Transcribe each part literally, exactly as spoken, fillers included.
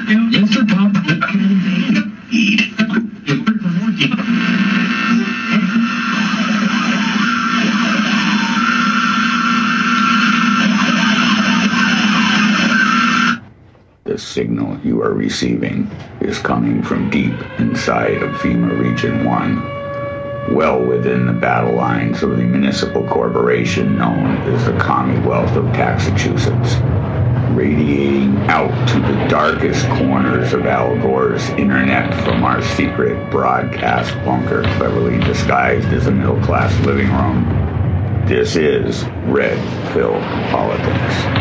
Mister Pop. Eat. The signal you are receiving is coming from deep inside of FEMA Region one, well within the battle lines of the municipal corporation known as the Commonwealth of Massachusetts, radiating out to the darkest corners of Al Gore's internet from our secret broadcast bunker cleverly disguised as a middle-class living room. This is Red Pill Politics.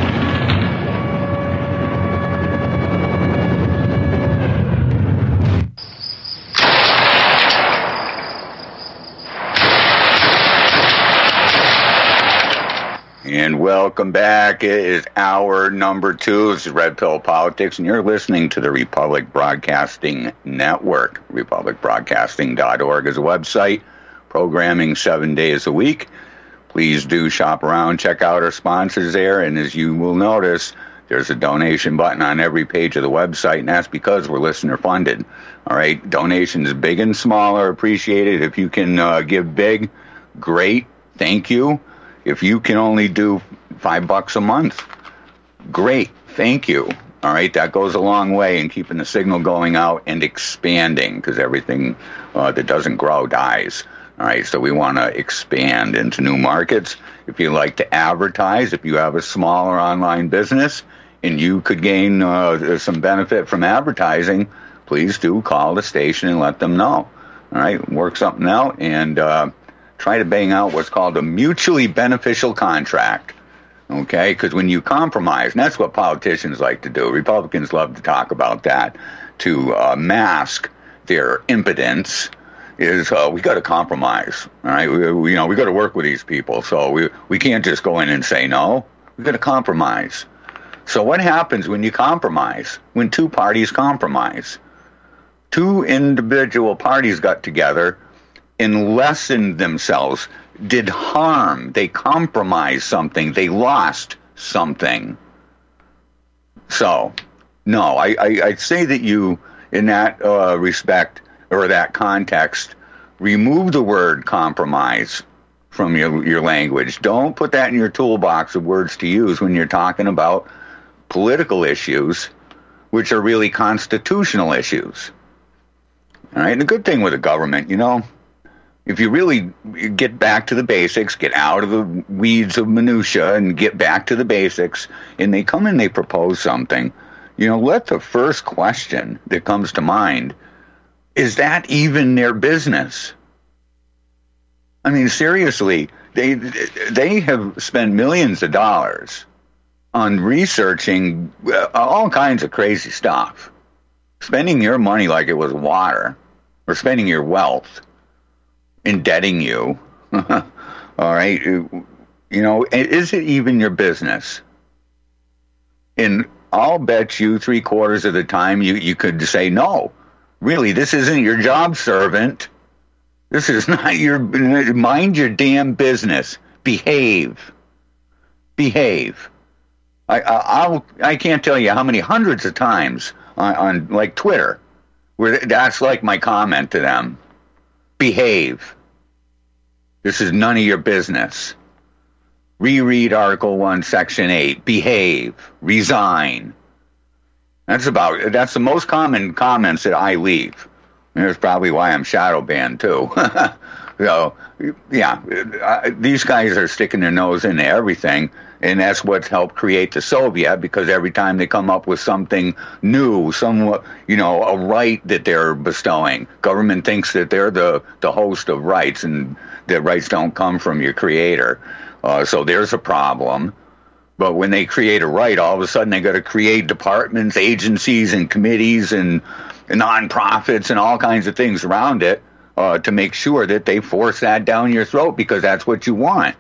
And welcome back. It is hour number two. This is Red Pill Politics, and you're listening to the Republic Broadcasting Network. republic broadcasting dot org is a website, programming seven days a week. Please do shop around, check out our sponsors there, and as you will notice, there's a donation button on every page of the website, and that's because we're listener-funded. All right, donations big and small are appreciated. If you can uh, give big, great, thank you. If you can only do five bucks a month, great, thank you. All right, that goes a long way in keeping the signal going out and expanding, because everything uh, that doesn't grow dies. All right, so we want to expand into new markets. If you like to advertise, if you have a smaller online business and you could gain uh, some benefit from advertising, please do call the station and let them know. All right, work something out and uh, try to bang out what's called a mutually beneficial contract, okay? Because when you compromise, and that's what politicians like to do. Republicans love to talk about that, to uh, mask their impotence, is uh, we got to compromise, all right? We, we, you know, we got to work with these people, so we we can't just go in and say no. We got to compromise. So what happens when you compromise? When two parties compromise, two individual parties got together and lessened themselves, did harm, they compromised something, they lost something. So, no, I, I, I'd say that you, in that uh, respect, or that context, remove the word compromise from your, your language. Don't put that in your toolbox of words to use when you're talking about political issues, which are really constitutional issues. All right, and the good thing with the government, you know, if you really get back to the basics, get out of the weeds of minutia and get back to the basics, and they come and they propose something, you know, let the first question that comes to mind, is that even their business? I mean, seriously, they they have spent millions of dollars on researching all kinds of crazy stuff, spending your money like it was water, or spending your wealth, indebting you. All right, you know, is it even your business? And I'll bet you three quarters of the time you, you could say, no, really, this isn't your job, servant. This is not your, mind your damn business. Behave. Behave. I, I, I'll, I can't tell you how many hundreds of times on, on like Twitter, where that's like my comment to them. Behave. This is none of your business. Reread Article one, Section eight. Behave. Resign. That's about, that's the most common comments that I leave. And that's probably why I'm shadow banned, too. So, yeah, these guys are sticking their nose into everything, and that's what's helped create the Soviet, because every time they come up with something new, some, you know, a right that they're bestowing, government thinks that they're the, the host of rights, and that rights don't come from your creator. Uh, so there's a problem. But when they create a right, all of a sudden they got to create departments, agencies, and committees, and, and nonprofits, and all kinds of things around it uh, to make sure that they force that down your throat, because that's what you want.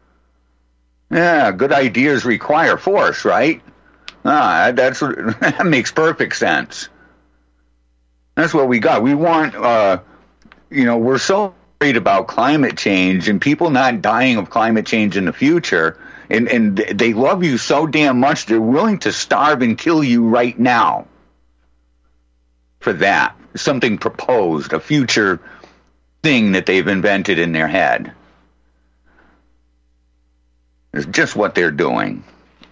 Yeah, good ideas require force, right? Ah, that's that makes perfect sense. That's what we got. We want, uh, you know, we're so worried about climate change and people not dying of climate change in the future. And, and they love you so damn much, they're willing to starve and kill you right now. for that. Something proposed, a future thing that they've invented in their head. It's just what they're doing.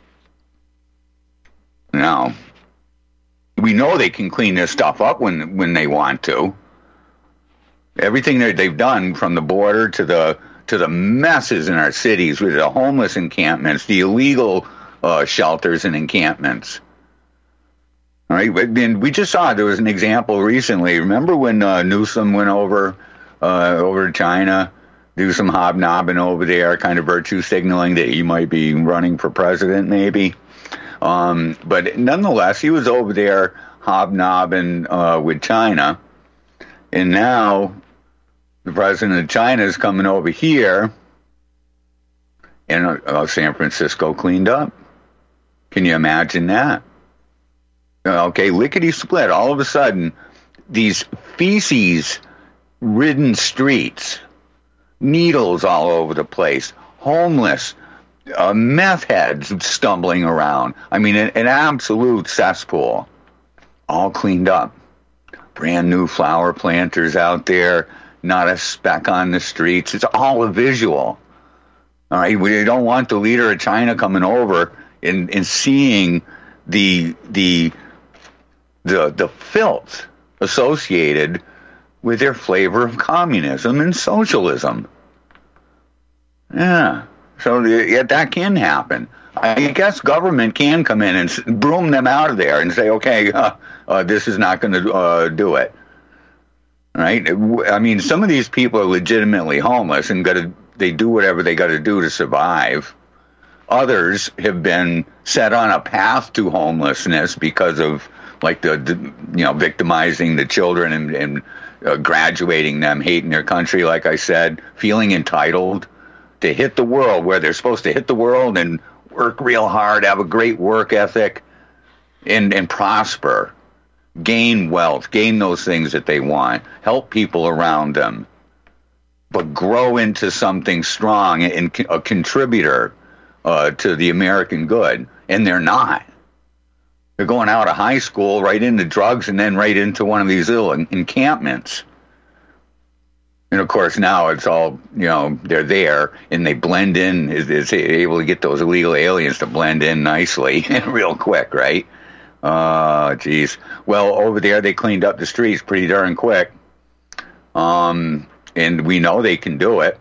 Now, we know they can clean this stuff up when when they want to. Everything that they've done, from the border to the to the messes in our cities with the homeless encampments, the illegal uh, shelters and encampments. All right, and we just saw there was an example recently. Remember when uh, Newsom went over uh, over to China, do some hobnobbing over there, kind of virtue signaling that he might be running for president, maybe. Um, but nonetheless, he was over there hobnobbing uh, with China, and now the president of China is coming over here, and uh, San Francisco cleaned up. Can you imagine that? Okay, lickety-split. All of a sudden, these feces-ridden streets, needles all over the place, homeless, uh, meth heads stumbling around. I mean, an, an absolute cesspool. All cleaned up. Brand new flower planters out there, not a speck on the streets. It's all a visual. All right, we don't want the leader of China coming over and, and seeing the the the the filth associated with their flavor of communism and socialism. Yeah, so yeah, that can happen. I guess government can come in and broom them out of there and say, okay, uh, uh, this is not going to uh, do it. Right? I mean, some of these people are legitimately homeless and got to they do whatever they got to do to survive. Others have been set on a path to homelessness because of, like, the, the you know, victimizing the children and, and uh, graduating them, hating their country, like I said, feeling entitled to hit the world where they're supposed to hit the world and work real hard, have a great work ethic, and, and prosper, gain wealth, gain those things that they want, help people around them, but grow into something strong and a contributor uh, to the American good. And they're not. They're going out of high school right into drugs and then right into one of these little encampments. And, of course, now it's all, you know, they're there and they blend in. It's able to get those illegal aliens to blend in nicely real quick, right? Oh, geez. Well, over there they cleaned up the streets pretty darn quick. Um, and we know they can do it.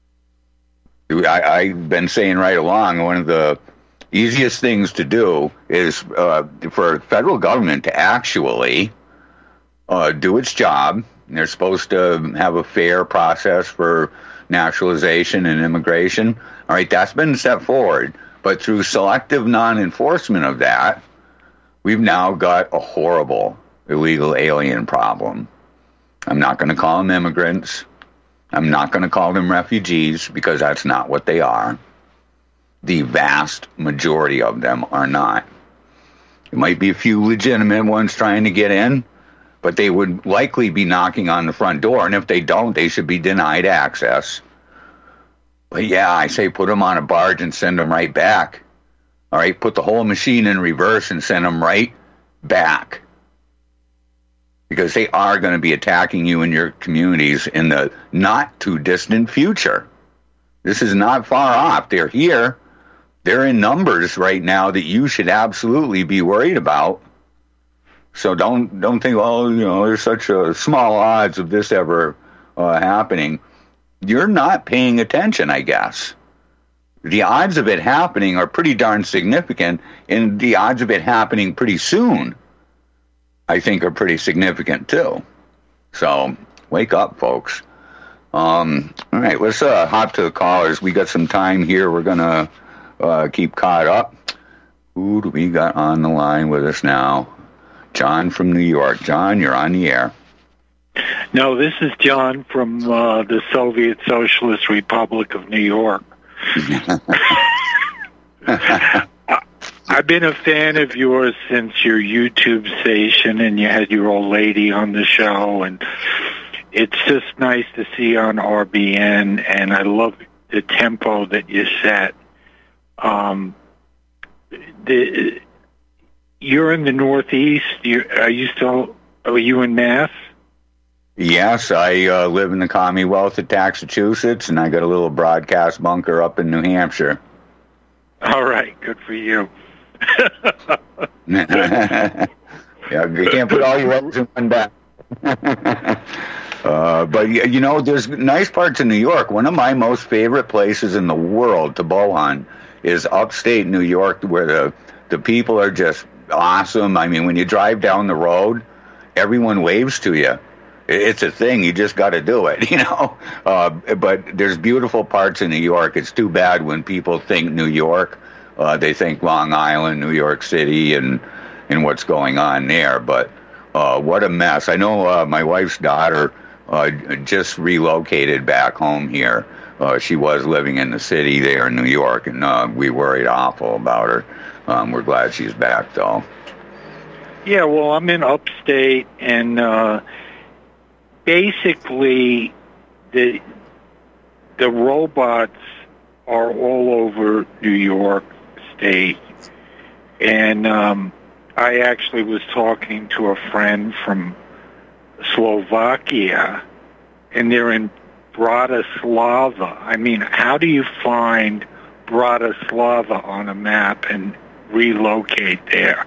I, I've been saying right along, one of the easiest things to do is uh, for federal government to actually uh, do its job. They're supposed to have a fair process for naturalization and immigration. All right, that's been set forward. But through selective non-enforcement of that, we've now got a horrible illegal alien problem. I'm not going to call them immigrants. I'm not going to call them refugees, because that's not what they are. The vast majority of them are not. There might be a few legitimate ones trying to get in, but they would likely be knocking on the front door, and if they don't, they should be denied access. But yeah, I say put them on a barge and send them right back. All right, put the whole machine in reverse and send them right back. Because they are going to be attacking you and your communities in the not-too-distant future. This is not far off. They're here. They're in numbers right now that you should absolutely be worried about. So don't don't think, oh, you know, there's such a small odds of this ever uh, happening. You're not paying attention, I guess. The odds of it happening are pretty darn significant, and the odds of it happening pretty soon, I think, are pretty significant too. So wake up, folks. Um, all right, let's uh, hop to the callers. We got some time here. We're going to uh, keep caught up. Who do we got on the line with us now? John from New York. John, you're on the air. No, this is John from uh, the Soviet Socialist Republic of New York. I've been a fan of yours since your YouTube station, and you had your old lady on the show, and it's just nice to see on R B N, and I love the tempo that you set. Um, the, you're in the Northeast. You, are you still Are you in Mass? Yes, I uh, live in the Commonwealth of Massachusetts, and I got a little broadcast bunker up in New Hampshire. All right, good for you. Yeah, you can't put all your eggs in one basket. uh, but, you know, there's nice parts of New York. One of my most favorite places in the world to bow on is upstate New York, where the, the people are just awesome. I mean, when you drive down the road, everyone waves to you. It's a thing. You just got to do it, you know. Uh, but there's beautiful parts in New York. It's too bad when people think New York, uh, they think Long Island, New York City, and and what's going on there. But uh, what a mess. I know uh, my wife's daughter uh, just relocated back home here. Uh, she was living in the city there in New York, and uh, we worried awful about her. Um, we're glad she's back, though. Yeah, well, I'm in upstate, and uh, basically the the robots are all over New York State. And um, I actually was talking to a friend from Slovakia, and they're in Bratislava. I mean, how do you find Bratislava on a map and relocate there?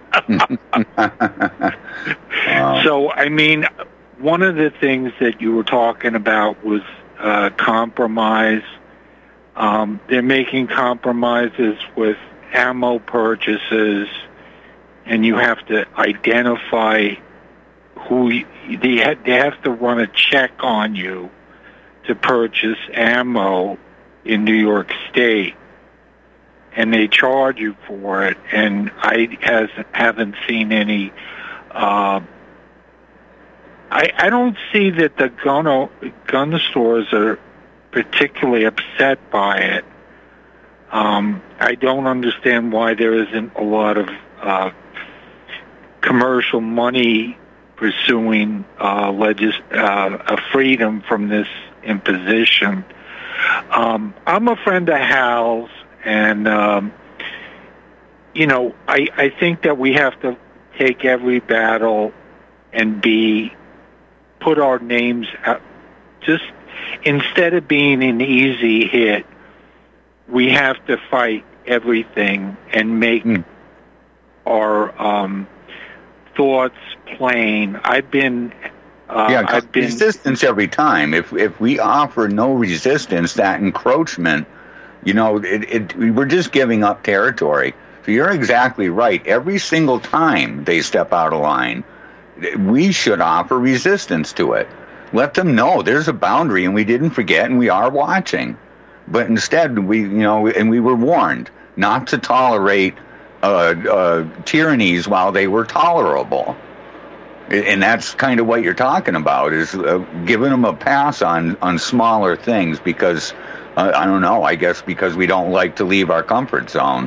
Wow. So, I mean, one of the things that you were talking about was uh, compromise. Um, they're making compromises with ammo purchases, and you have to identify who you, they, have, they have to run a check on you to purchase ammo in New York State, and they charge you for it. And I has, haven't seen any. Uh, I, I don't see that the gun gun stores are particularly upset by it. Um, I don't understand why there isn't a lot of uh, commercial money pursuing uh, legis- uh, a freedom from this imposition. Um, I'm a friend of Hal's, and um, you know, I, I think that we have to take every battle and be put our names out. Just instead of being an easy hit, we have to fight everything and make mm. our um, thoughts plain. I've been uh, yeah, I've been resistance every time. If if we offer no resistance, that encroachment, you know, it, it we're just giving up territory. So you're exactly right. Every single time they step out of line, we should offer resistance to it. Let them know there's a boundary, and we didn't forget, and we are watching. But instead, we, you know, and we were warned not to tolerate uh, uh, tyrannies while they were tolerable. And that's kind of what you're talking about, is uh, giving them a pass on, on smaller things because, uh, I don't know, I guess because we don't like to leave our comfort zone.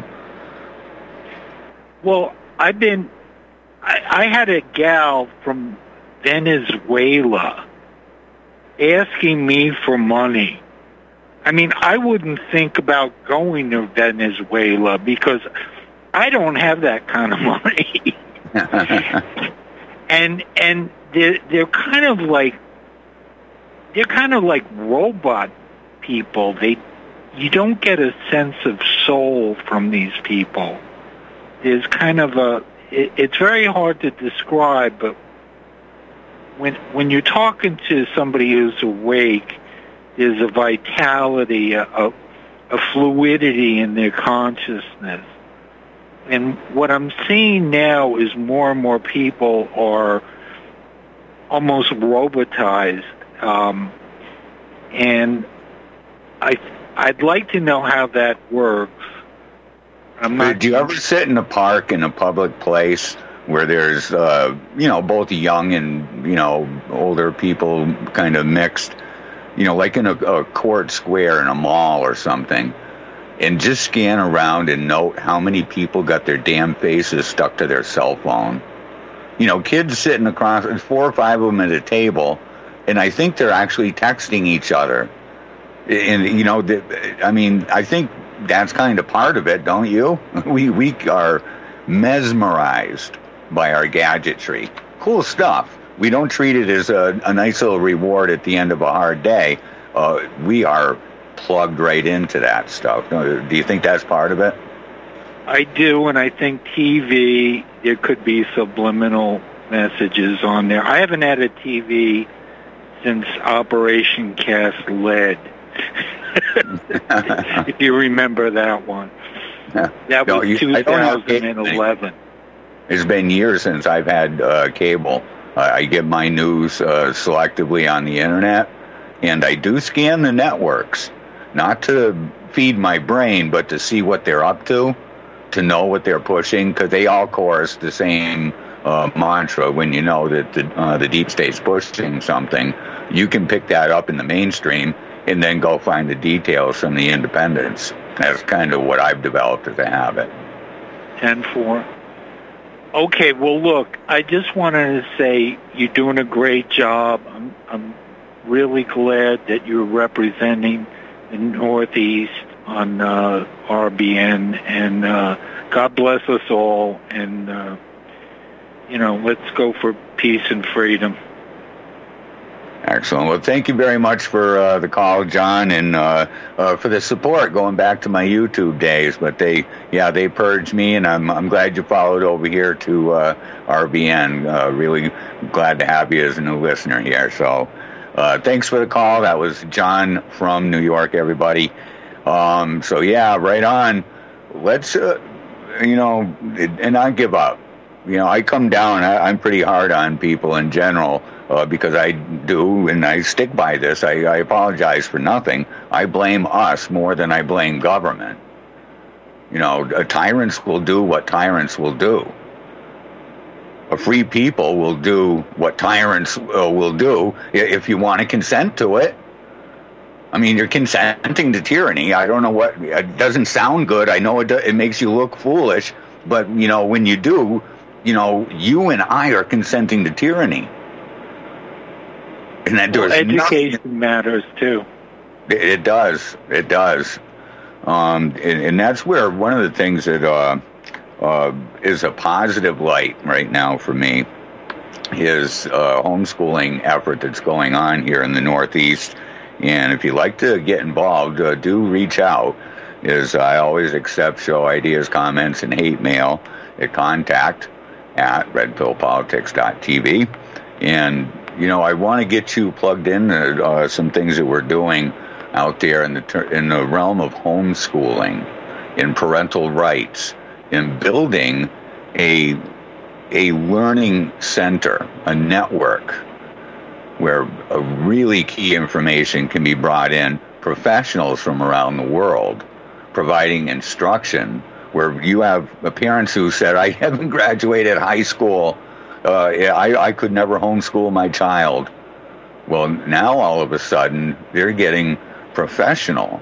Well, I've been, I, I had a gal from Venezuela asking me for money. I mean, I wouldn't think about going to Venezuela because I don't have that kind of money. and and they're they're kind of like they're kind of like robot people. They you don't get a sense of soul from these people. There's kind of a it, it's very hard to describe, but when when you're talking to somebody who's awake, there's a vitality, a, a, a fluidity in their consciousness. And what I'm seeing now is more and more people are almost robotized. Um, and I, I'd like to know how that works. I'm not Do you ever sit in a park in a public place where there's, uh, you know, both young and, you know, older people kind of mixed, you know, like in a, a court square in a mall or something, and just scan around and note how many people got their damn faces stuck to their cell phone? You know, kids sitting across, four or five of them at a table, and I think they're actually texting each other. And, you know, I mean, I think that's kind of part of it, don't you? We, we are mesmerized by our gadgetry. cool stuff. We don't treat it as a, a nice little reward at the end of a hard day. Uh, we are plugged right into that stuff. Do you think that's part of it? I do, and I think T V, there could be subliminal messages on there. I haven't had a T V since Operation Cast Lead. If you remember that one. That no, was you, two thousand eleven. It's been years since I've had uh, cable. Uh, I get my news uh, selectively on the internet, and I do scan the networks, not to feed my brain, but to see what they're up to, to know what they're pushing, because they all chorus the same uh, mantra. When you know that the, uh, the deep state's pushing something, you can pick that up in the mainstream and then go find the details from the independents. That's kind of what I've developed as a habit. ten four. Okay, well, look, I just wanted to say you're doing a great job. I'm, I'm really glad that you're representing the Northeast on uh, R B N, and uh, God bless us all, and, uh, you know, let's go for peace and freedom. Excellent. Well, thank you very much for uh, the call, John, and uh, uh, for the support going back to my YouTube days. But they, yeah, they purged me, and I'm I'm glad you followed over here to uh, R B N. Uh, really glad to have you as a new listener here. So, uh, thanks for the call. That was John from New York, everybody. Um, so yeah, right on. Let's, uh, you know, and not give up. You know, I come down. I, I'm pretty hard on people in general. Uh, because I do, and I stick by this, I, I apologize for nothing. I blame us more than I blame government. You know, uh, tyrants will do what tyrants will do. A free people will do what tyrants uh, will do if you want to consent to it. I mean, you're consenting to tyranny. I don't know what, it doesn't sound good. I know it, do, it makes you look foolish, but, you know, when you do, you know, you and I are consenting to tyranny. And that well, education nothing. matters too. It, it does. It does. Um, and, and that's where one of the things that uh, uh, is a positive light right now for me is a homeschooling effort that's going on here in the Northeast. And if you'd like to get involved, uh, do reach out. Is I always accept show ideas, comments, and hate mail at contact at red pill politics dot t v. And you know, I want to get you plugged in to uh, some things that we're doing out there in the ter- in the realm of homeschooling, in parental rights, in building a a learning center, a network where a really key information can be brought in, professionals from around the world providing instruction, where you have parents who said, I haven't graduated high school. Uh, I, I could never homeschool my child. Well, now all of a sudden, they're getting professional,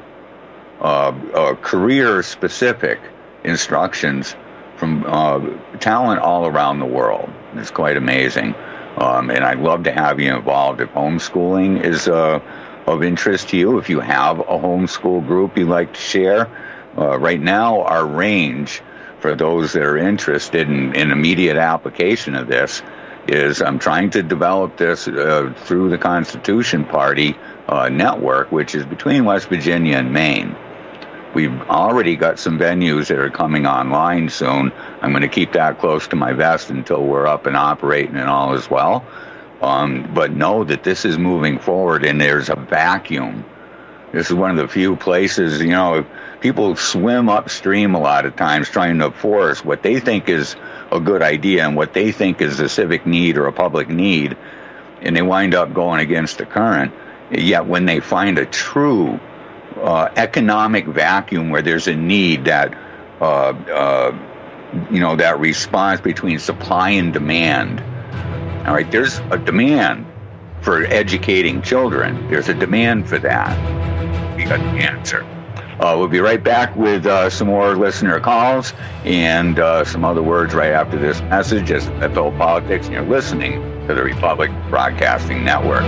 uh, uh, career-specific instructions from uh, talent all around the world. It's quite amazing. Um, and I'd love to have you involved if homeschooling is uh, of interest to you. If you have a homeschool group you'd like to share, uh, right now our range for those that are interested in, in immediate application of this is I'm trying to develop this uh, through the Constitution Party uh, network, which is between West Virginia and Maine. We've already got some venues that are coming online soon. I'm going to keep that close to my vest until we're up and operating and all as well. Um, but know that this is moving forward, and there's a vacuum. This is one of the few places, you know, people swim upstream a lot of times trying to force what they think is a good idea and what they think is a civic need or a public need, and they wind up going against the current. Yet when they find a true uh, economic vacuum where there's a need, that, uh, uh, you know, that response between supply and demand, all right, there's a demand for educating children. There's a demand for that. We got the answer. Uh, we'll be right back with uh, some more listener calls and uh, some other words right after this message as Red Pill Politics, and you're listening to the Republic Broadcasting Network.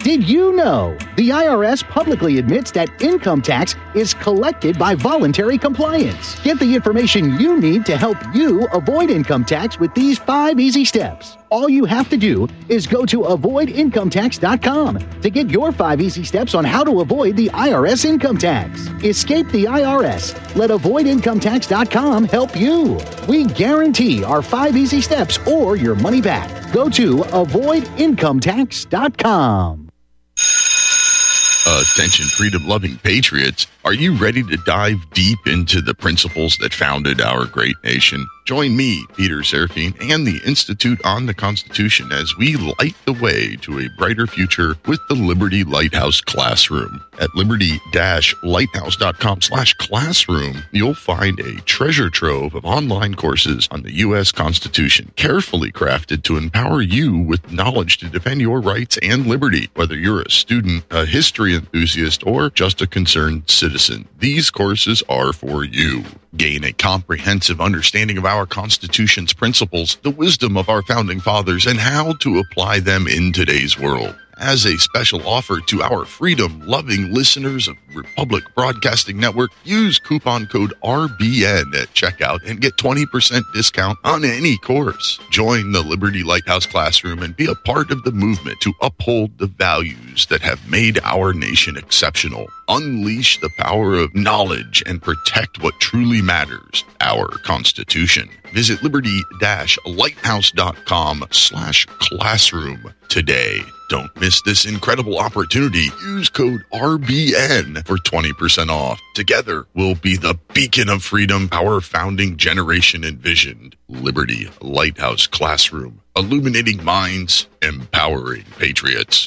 Did you know the I R S publicly admits that income tax is collected by voluntary compliance? Get the information you need to help you avoid income tax with these five easy steps. All you have to do is go to avoid income tax dot com to get your five easy steps on how to avoid the I R S income tax. Escape the I R S. Let avoid income tax dot com help you. We guarantee our five easy steps or your money back. Go to avoid income tax dot com. Attention, freedom-loving patriots. Are you ready to dive deep into the principles that founded our great nation? Join me, Peter Serafine, and the Institute on the Constitution as we light the way to a brighter future with the Liberty Lighthouse Classroom. At liberty-lighthouse.com slash classroom, you'll find a treasure trove of online courses on the U S Constitution, carefully crafted to empower you with knowledge to defend your rights and liberty. Whether you're a student, a history enthusiast, or just a concerned citizen, these courses are for you. Gain a comprehensive understanding of our Constitution's principles, the wisdom of our founding fathers, and how to apply them in today's world. As a special offer to our freedom-loving listeners of Republic Broadcasting Network, use coupon code R B N at checkout and get twenty percent discount on any course. Join the Liberty Lighthouse Classroom and be a part of the movement to uphold the values that have made our nation exceptional. Unleash the power of knowledge and protect what truly matters, our Constitution. Visit liberty-lighthouse.com slash classroom today. Don't miss this incredible opportunity. Use code R B N for twenty percent off. Together, we'll be the beacon of freedom our founding generation envisioned. Liberty Lighthouse Classroom. Illuminating minds, empowering patriots.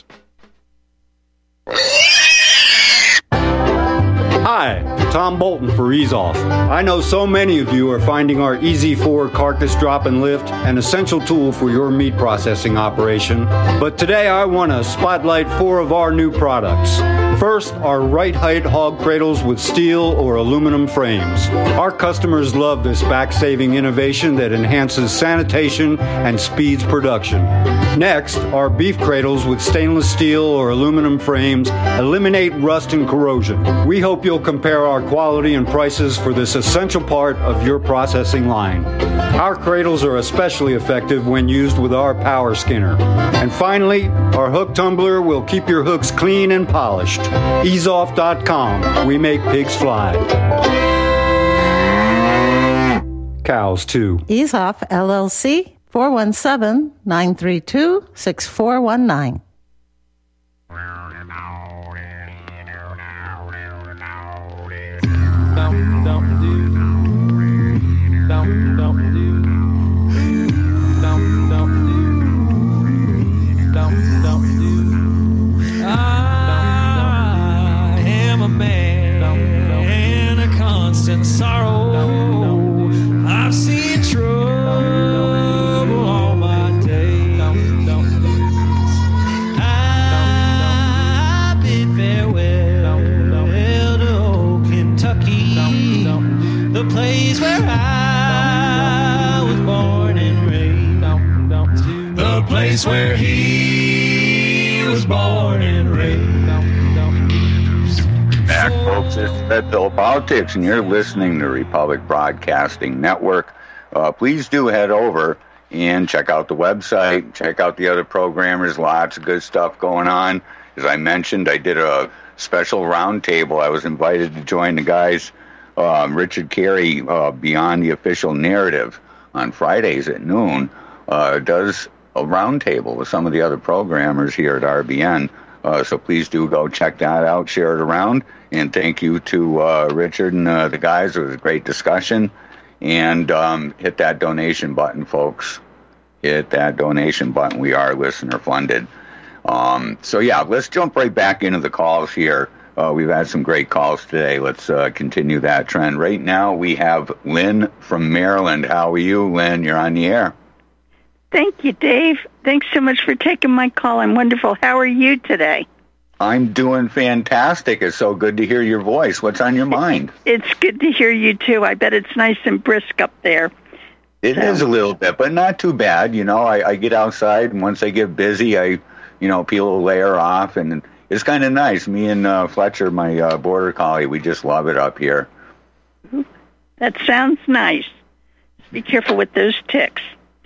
Hi, Tom Bolton for EaseOff. I know so many of you are finding our Easy four carcass drop and lift an essential tool for your meat processing operation. But today I want to spotlight four of our new products. First, our right height hog cradles with steel or aluminum frames. Our customers love this back-saving innovation that enhances sanitation and speeds production. Next, our beef cradles with stainless steel or aluminum frames eliminate rust and corrosion. We hope you'll compare our quality and prices for this essential part of your processing line. Our cradles are especially effective when used with our power skinner. And finally, our hook tumbler will keep your hooks clean and polished. ease off dot com. We make pigs fly. Cows, too. EaseOff, L L C, four one seven, nine three two, six four one nine. Sorrow, I've seen trouble all my days. I bid farewell to old Kentucky, the place where I was born and raised. The place where he was born and raised. Back, folks, it's Red Pill Politics, and you're listening to Republic Broadcasting Network. Uh, please do head over and check out the website, check out the other programmers, lots of good stuff going on. As I mentioned, I did a special roundtable. I was invited to join the guys, um, Richard Carey, uh, Beyond the Official Narrative, on Fridays at noon, uh, does a roundtable with some of the other programmers here at R B N. Uh, so please do go check that out, share it around, and thank you to uh, Richard and uh, the guys. It was a great discussion. And um, hit that donation button, folks. Hit that donation button. We are listener funded. Um, so, yeah, let's jump right back into the calls here. Uh, we've had some great calls today. Let's uh, continue that trend. Right now we have Lynn from Maryland. How are you, Lynn? You're on the air. Thank you, Dave. Thanks so much for taking my call. I'm wonderful. How are you today? I'm doing fantastic. It's so good to hear your voice. What's on your mind? It's good to hear you, too. I bet it's nice and brisk up there. It so. is a little bit, but not too bad. You know, I, I get outside, and once I get busy, I you know, people layer off, and it's kind of nice. Me and uh, Fletcher, my uh, border collie, we just love it up here. That sounds nice. Be careful with those ticks.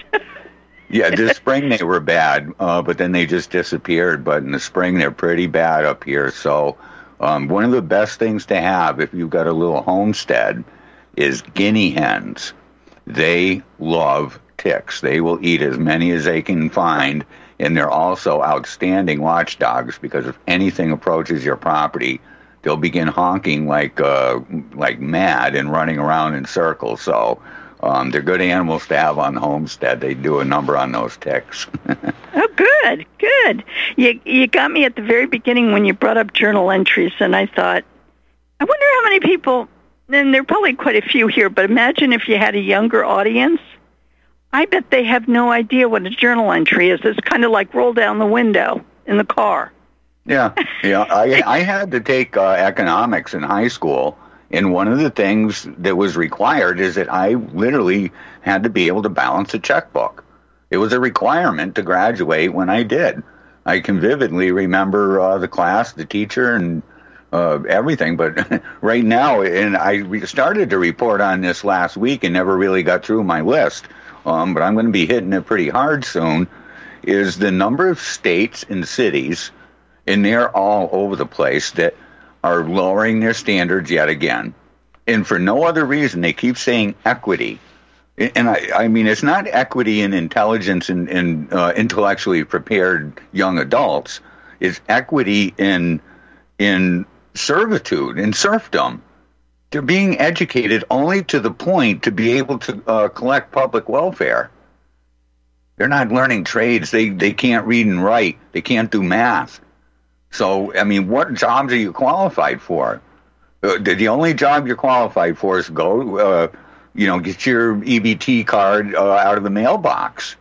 Yeah, this spring they were bad, uh, but then they just disappeared. But in the spring they're pretty bad up here. So um, one of the best things to have if you've got a little homestead is guinea hens. They love ticks. They will eat as many as they can find, and they're also outstanding watchdogs because if anything approaches your property, they'll begin honking like uh, like mad and running around in circles. So um, they're good animals to have on the homestead. They do a number on those ticks. Oh, good, good. You you got me at the very beginning when you brought up journal entries, and I thought, I wonder how many people, and there are probably quite a few here, but imagine if you had a younger audience. I bet they have no idea what a journal entry is. It's kind of like roll down the window in the car. Yeah, yeah. I I had to take uh, economics in high school, and one of the things that was required is that I literally had to be able to balance a checkbook. It was a requirement to graduate when I did. I can vividly remember uh, the class, the teacher, and uh, everything. But right now, and I re- started to report on this last week and never really got through my list. Um, but I'm going to be hitting it pretty hard soon, is the number of states and cities, and they're all over the place, that are lowering their standards yet again. And for no other reason, they keep saying equity. And I, I mean, it's not equity in intelligence and, and uh, intellectually prepared young adults. It's equity in, in servitude, in serfdom. They're being educated only to the point to be able to uh, collect public welfare. They're not learning trades. They they can't read and write. They can't do math. So, I mean, what jobs are you qualified for? Uh, the, the only job you're qualified for is go, uh, you know, get your E B T card uh, out of the mailbox.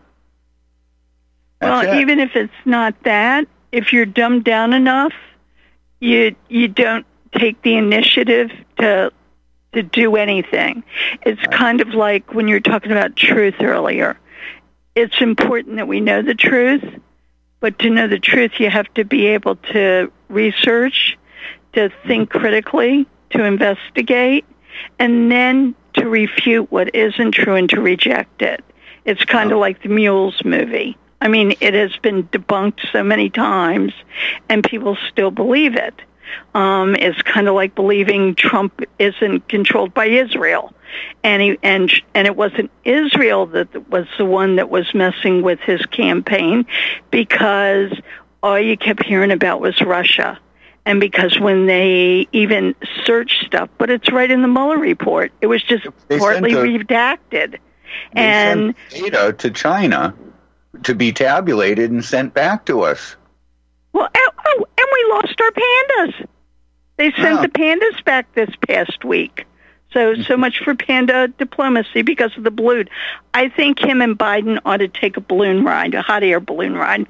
That's well, it. Even if it's not that, if you're dumbed down enough, you you don't take the initiative to to do anything. It's Right. kind of like when you were talking about truth earlier. It's important that we know the truth, but to know the truth, you have to be able to research, to think critically, to investigate, and then to refute what isn't true and to reject it. It's kind of like the Mules movie. I mean, it has been debunked so many times, and people still believe it. Um, it's kind of like believing Trump isn't controlled by Israel, and he, and and it wasn't Israel that was the one that was messing with his campaign, because all you kept hearing about was Russia, and because when they even searched stuff, but it's right in the Mueller report, it was just They partly sent a- redacted, They and sent data to China to be tabulated and sent back to us. well, oh, oh, and we lost our pandas. They sent Yeah. the pandas back this past week. So, so much for panda diplomacy because of the balloon. I think him and Biden ought to take a balloon ride, a hot air balloon ride.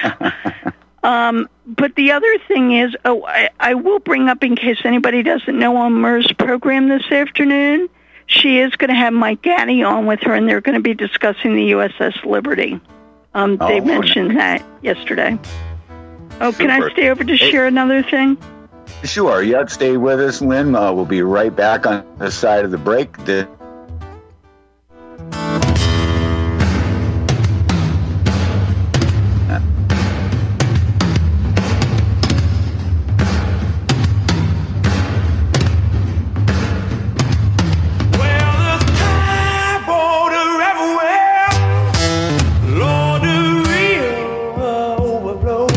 um, but the other thing is, oh, I, I will bring up in case anybody doesn't know on Mer's program this afternoon, she is going to have Mike Gaddy on with her, and they're going to be discussing the U S S Liberty. Um, they Oh, mentioned that yesterday. Oh, can I Super. stay over to Hey. share another thing? Sure, yeah, stay with us, Lynn. Uh, we'll be right back on the side of the break. The- Well, there's high border everywhere. Lord, the river overflow.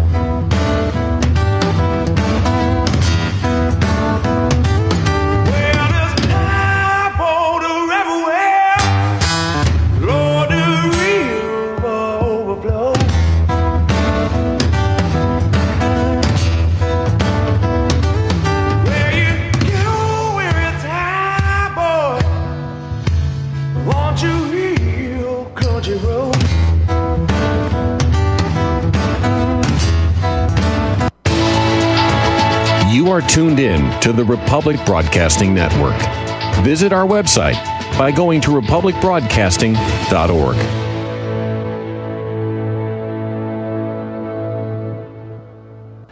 Well, there's high border everywhere. Lord, the river overflow. Where you go where it's high, boy. Won't you heal country road? You are tuned in to the Republic Broadcasting Network. Visit our website by going to republic broadcasting dot org.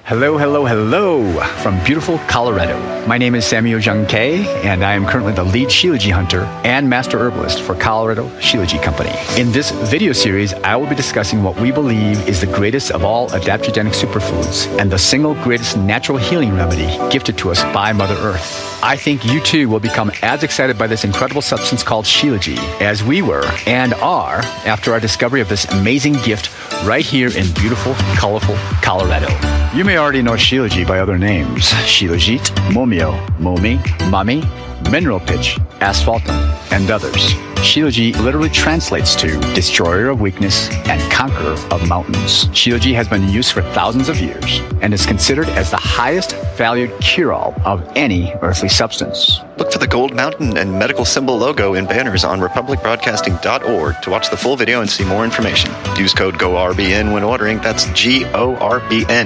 Hello, hello, hello from beautiful Colorado. My name is Samuel Jung Kay, and I am currently the lead Shilajit hunter and master herbalist for Colorado Shilajit Company. In this video series, I will be discussing what we believe is the greatest of all adaptogenic superfoods and the single greatest natural healing remedy gifted to us by Mother Earth. I think you too will become as excited by this incredible substance called Shilajit as we were and are after our discovery of this amazing gift right here in beautiful, colorful Colorado. You may already know Shilajit by other names: Shilajit, Momio, Momi, Mami, Mineral Pitch, Asphaltum, and others. Shilajit literally translates to destroyer of weakness and conqueror of mountains. Shilajit has been in use for thousands of years and is considered as the highest valued cure-all of any earthly substance. Look for the Gold Mountain and medical symbol logo in banners on republic broadcasting dot org to watch the full video and see more information. Use code G O R B N when ordering. That's G O R B N.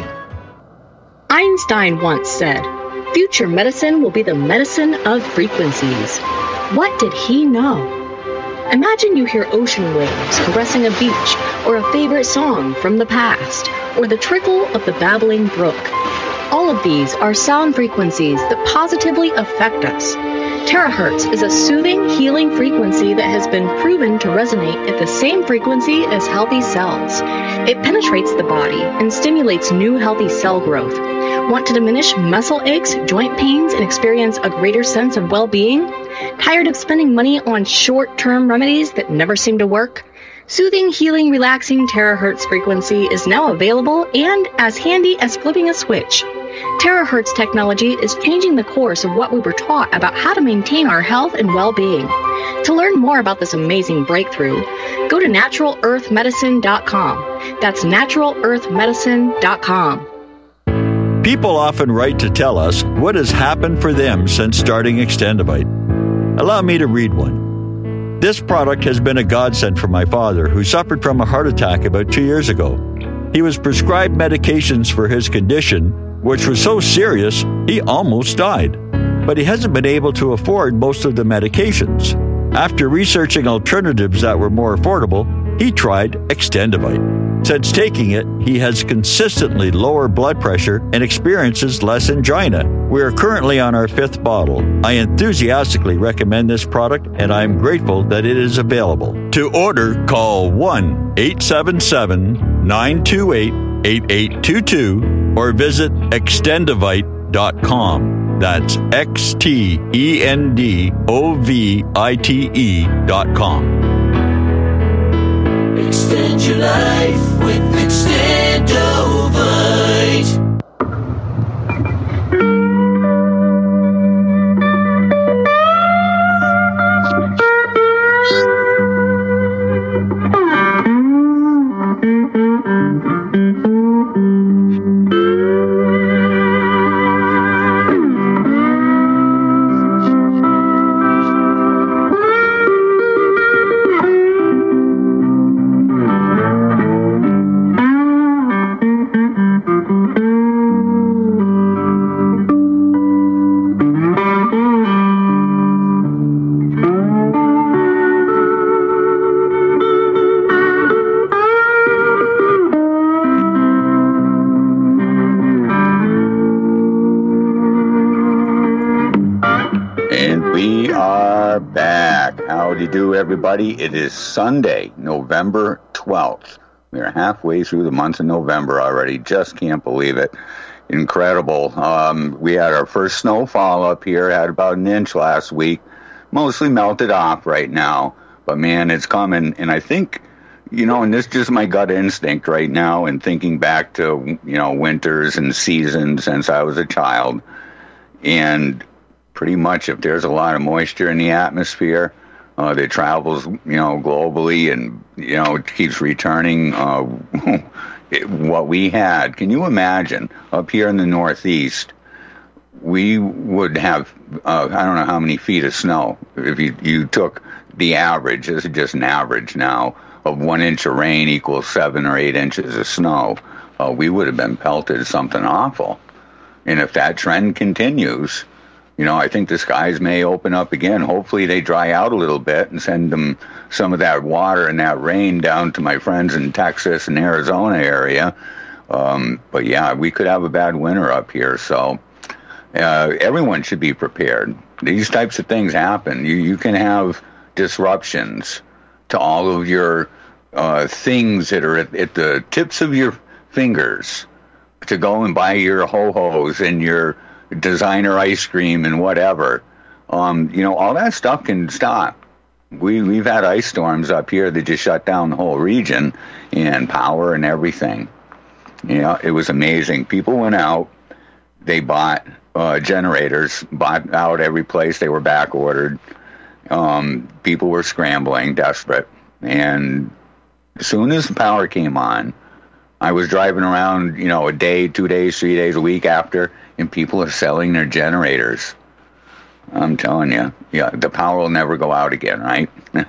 Einstein once said, "Future medicine will be the medicine of frequencies." What did he know? Imagine you hear ocean waves caressing a beach, or a favorite song from the past, or the trickle of the babbling brook. All of these are sound frequencies that positively affect us. Terahertz is a soothing, healing frequency that has been proven to resonate at the same frequency as healthy cells. It penetrates the body and stimulates new healthy cell growth. Want to diminish muscle aches, joint pains, and experience a greater sense of well-being? Tired of spending money on short-term remedies that never seem to work? Soothing, healing, relaxing terahertz frequency is now available and as handy as flipping a switch. Terahertz technology is changing the course of what we were taught about how to maintain our health and well-being. To learn more about this amazing breakthrough, go to natural earth medicine dot com. That's natural earth medicine dot com. People often write to tell us what has happened for them since starting Extendivite. Allow me to read one. This product has been a godsend for my father, who suffered from a heart attack about two years ago. He was prescribed medications for his condition, which was so serious he almost died. But he hasn't been able to afford most of the medications. After researching alternatives that were more affordable, he tried Extendivite. Since taking it, he has consistently lower blood pressure and experiences less angina. We are currently on our fifth bottle. I enthusiastically recommend this product, and I am grateful that it is available. To order, call one eight seven seven, nine two eight, eight eight two two or visit extendivite dot com. That's X T E N D O V I T E dot com. Extend your life with Extendivite. Do everybody. It is Sunday, November twelfth. We are halfway through the month of November already. Just can't believe it. Incredible. Um, we had our first snowfall up here, had about an inch last week. Mostly melted off right now. But man, it's coming. And I think, you know, and this is just my gut instinct right now, and thinking back to, you know, winters and seasons since I was a child. And pretty much if there's a lot of moisture in the atmosphere, Uh, that travels, you know, globally, and, you know, it keeps returning. Uh, it, what we had, can you imagine, up here in the Northeast, we would have, uh, I don't know how many feet of snow. If you, you took the average, this is just an average now, of one inch of rain equals seven or eight inches of snow, uh, we would have been pelted something awful. And if that trend continues, you know, I think the skies may open up again. Hopefully they dry out a little bit and send them some of that water and that rain down to my friends in Texas and Arizona area. Um, but yeah, we could have a bad winter up here, so uh, everyone should be prepared. These types of things happen. You you can have disruptions to all of your uh, things that are at, at the tips of your fingers, to go and buy your ho-hos and your designer ice cream and whatever. Um, you know, all that stuff can stop. We, we've had ice storms up here that just shut down the whole region and power and everything. You know, it was amazing. People went out, they bought uh, generators, bought out every place. They were back ordered. Um, people were scrambling, desperate. And as soon as the power came on, I was driving around, you know, a day, two days, three days, a week after, and people are selling their generators. I'm telling you, yeah, the power will never go out again, right?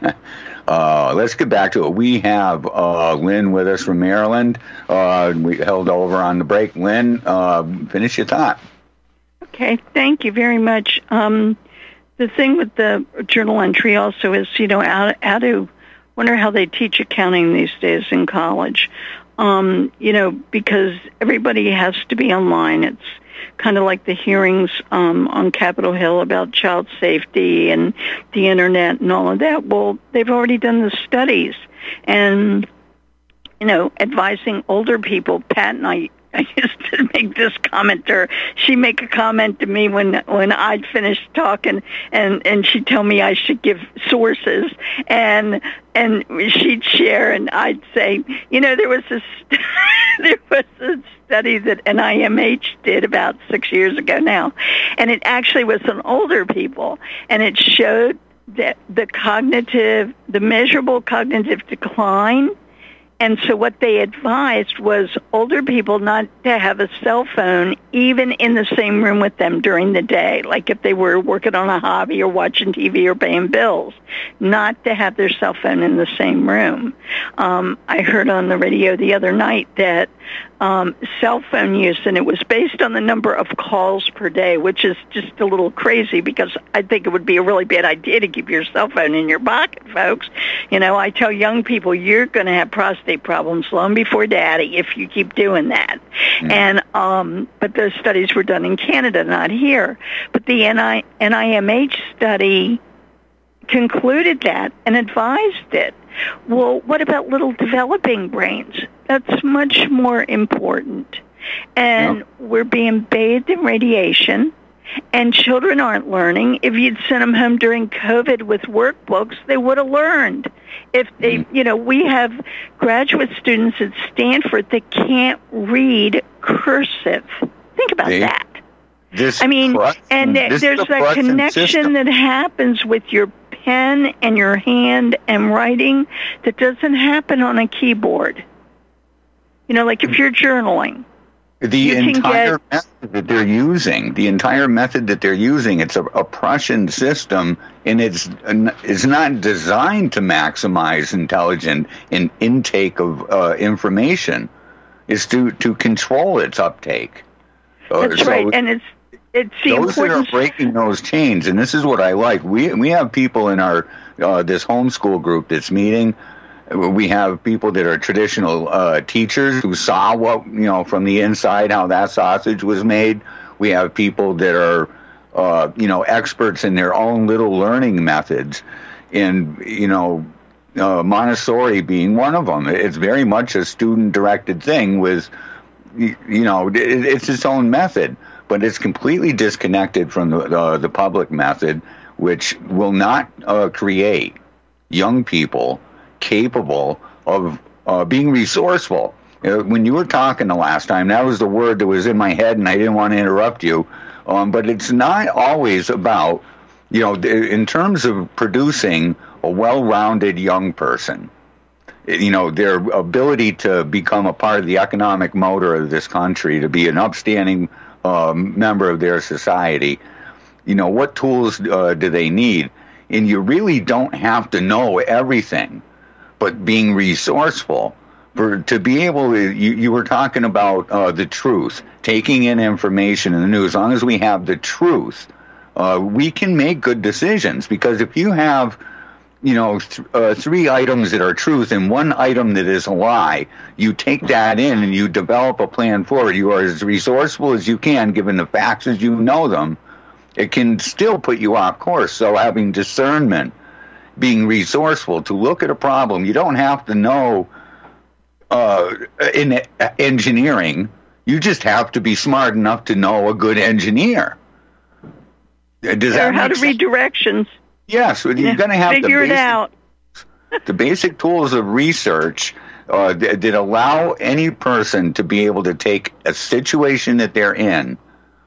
uh, let's get back to it. We have uh, Lynn with us from Maryland. Uh, we held over on the break. Lynn, uh, finish your thought. Okay, thank you very much. Um, the thing with the journal entry also is, you know, how, how to wonder how they teach accounting these days in college. Um, you know, because everybody has to be online. It's kind of like the hearings um, on Capitol Hill about child safety and the internet and all of that. Well, they've already done the studies. And, you know, advising older people, Pat and I, I used to make this comment to her. She'd make a comment to me when when I'd finish talking, and, and she'd tell me I should give sources, and and she'd share, and I'd say, you know, there was a there was a study that N I M H did about six years ago now, and it actually was on older people, and it showed that the cognitive, the measurable cognitive decline. And so what they advised was older people not to have a cell phone even in the same room with them during the day, like if they were working on a hobby or watching T V or paying bills, not to have their cell phone in the same room. Um, I heard on the radio the other night that um, cell phone use, and it was based on the number of calls per day, which is just a little crazy because I think it would be a really bad idea to keep your cell phone in your pocket, folks. You know, I tell young people, you're going to have prostate problems long before daddy if you keep doing that. Mm. And um, but those studies were done in Canada, not here. But the N I M H study concluded that and advised it. Well, what about little developing brains? That's much more important. And yep. We're being bathed in radiation, and children aren't learning. If you'd sent them home during COVID with workbooks, they would have learned. If they, mm. you know, we have graduate students at Stanford that can't read cursive. Think about they, that. This I mean, Prussian, and th- there's a connection system. that happens with your pen and your hand and writing that doesn't happen on a keyboard. You know, like if you're journaling. The entire get, method that they're using, the entire method that they're using, it's a, a Prussian system, and it's it's not designed to maximize intelligence and intake of uh, information. It's to, to control its uptake. That's uh, so right, and it's it's the those importance. that are breaking those chains, and this is what I like. We we have people in our uh, this homeschool group that's meeting. We have people that are traditional uh, teachers who saw what, you know, from the inside, how that sausage was made. We have people that are, uh, you know, experts in their own little learning methods. And, you know, uh, Montessori being one of them. It's very much a student-directed thing with, you know, it, it's its own method. But it's completely disconnected from the, uh, the public method, which will not uh, create young people capable of uh, being resourceful. Uh, when you were talking the last time, that was the word that was in my head, and I didn't want to interrupt you. Um, but it's not always about, you know, in terms of producing a well-rounded young person, you know, their ability to become a part of the economic motor of this country, to be an upstanding um, member of their society. You know, what tools uh, do they need? And you really don't have to know everything. But being resourceful, for to be able to, you, you were talking about uh, the truth, taking in information in the news. As long as we have the truth, uh, we can make good decisions. Because if you have you know, th- uh, three items that are truth and one item that is a lie. You take that in and you develop a plan forward. You are as resourceful as you can, given the facts as you know them. It can still put you off course. So having discernment, being resourceful to look at a problem, you don't have to know uh, in engineering. You just have to be smart enough to know a good engineer. Does or that how make to read sense? directions. Yes, you're Yeah, going to have figure the it basic, out. the basic tools of research uh, that, that allow any person to be able to take a situation that they're in,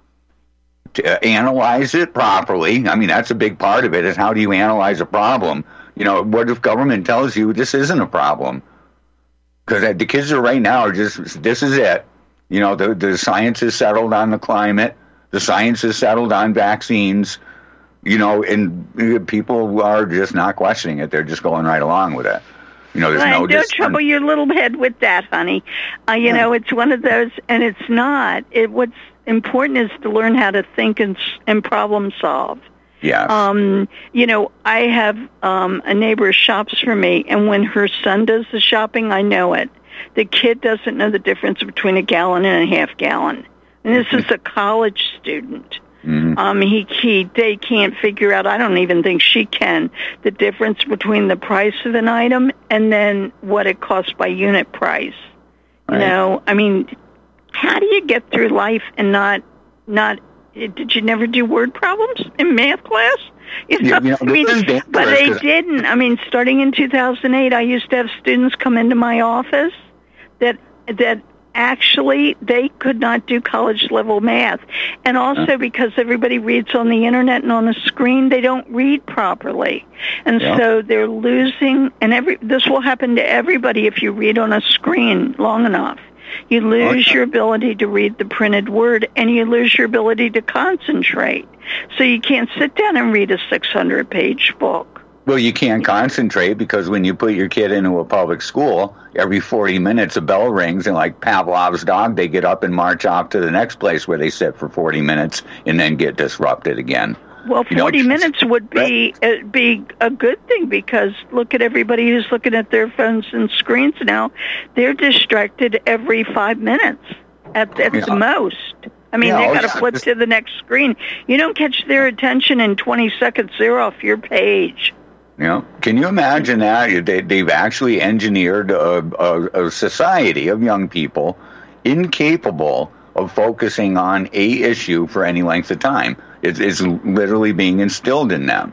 to uh, analyze it properly. I mean, that's a big part of it, is how do you analyze a problem? You know, what if government tells you this isn't a problem? Because the kids are right now are just, this is it. You know, the, the science is settled on the climate. The science is settled on vaccines. You know, and people are just not questioning it. They're just going right along with it. You know, there's Well, no... don't dis- trouble your little head with that, honey. Uh, you know, it's one of those, and it's not. It, what's important is to learn how to think and, s- and problem solve. Yeah. Um, you know, I have um, a neighbor who shops for me, and when her son does the shopping, I know it. The kid doesn't know the difference between a gallon and a half gallon. And this is a college student. Mm-hmm. Um, he, he, they can't figure out, I don't even think she can, the difference between the price of an item and then what it costs by unit price. Right. You know, I mean, how do you get through life and not, not, did you never do word problems in math class? You know, Yeah, you know, I mean, this is dangerous but they 'cause- didn't. I mean, starting in two thousand eight, I used to have students come into my office that, that, actually, they could not do college-level math. And also because everybody reads on the Internet and on a screen, they don't read properly. And Yeah. so they're losing, and every this will happen to everybody if you read on a screen long enough. You lose Okay. your ability to read the printed word, and you lose your ability to concentrate. So you can't sit down and read a six hundred page book. Well, you can't concentrate because when you put your kid into a public school, every forty minutes a bell rings, and like Pavlov's dog, they get up and march off to the next place where they sit for forty minutes and then get disrupted again. Well, You know, forty it's- minutes would be uh, be a good thing because look at everybody who's looking at their phones and screens now. They're distracted every five minutes at, at Yeah. the most. I mean, Yeah, they oh, got to yeah, flip just- to the next screen. You don't catch their attention in twenty seconds, they're off your page. You know, can you imagine that? They, they've actually engineered a, a, a society of young people incapable of focusing on a issue for any length of time. It's, it's literally being instilled in them.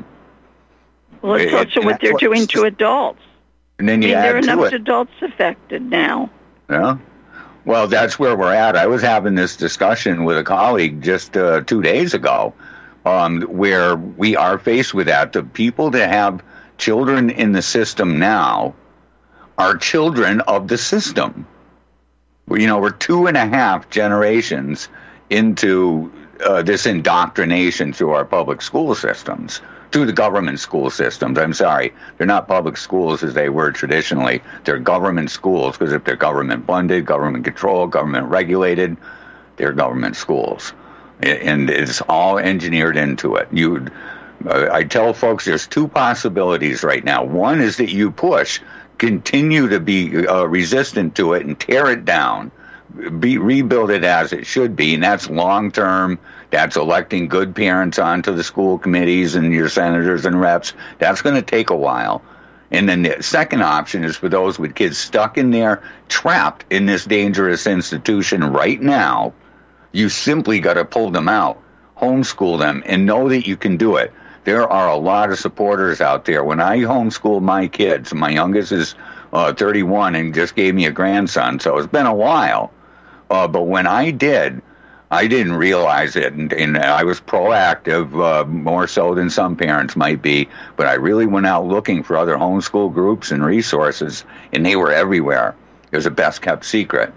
Well, it's It- also and what that's they're what- doing to adults. And then I you mean, there are add to enough it. adults affected now. Yeah. Well, that's where we're at. I was having this discussion with a colleague just uh, two days ago, um, where we are faced with that. The people that have children in the system now are children of the system. Well, you know, we're two and a half generations into uh, this indoctrination through our public school systems, through the government school systems. I'm sorry, they're not public schools as they were traditionally. They're government schools because if they're government funded, government controlled, government regulated, they're government schools. And it's all engineered into it. You, uh, I tell folks there's two possibilities right now. One is that you push, continue to be uh, resistant to it and tear it down, be rebuild it as it should be, and that's long term. That's electing good parents onto the school committees and your senators and reps. That's going to take a while. And then the second option is for those with kids stuck in there, trapped in this dangerous institution right now. You simply got to pull them out, homeschool them, and know that you can do it. There are a lot of supporters out there. When I homeschool my kids, my youngest is uh, thirty-one and just gave me a grandson, so it's been a while. Uh, but when I did, I didn't realize it, and, and I was proactive, uh, more so than some parents might be, but I really went out looking for other homeschool groups and resources, and they were everywhere. It was a best-kept secret.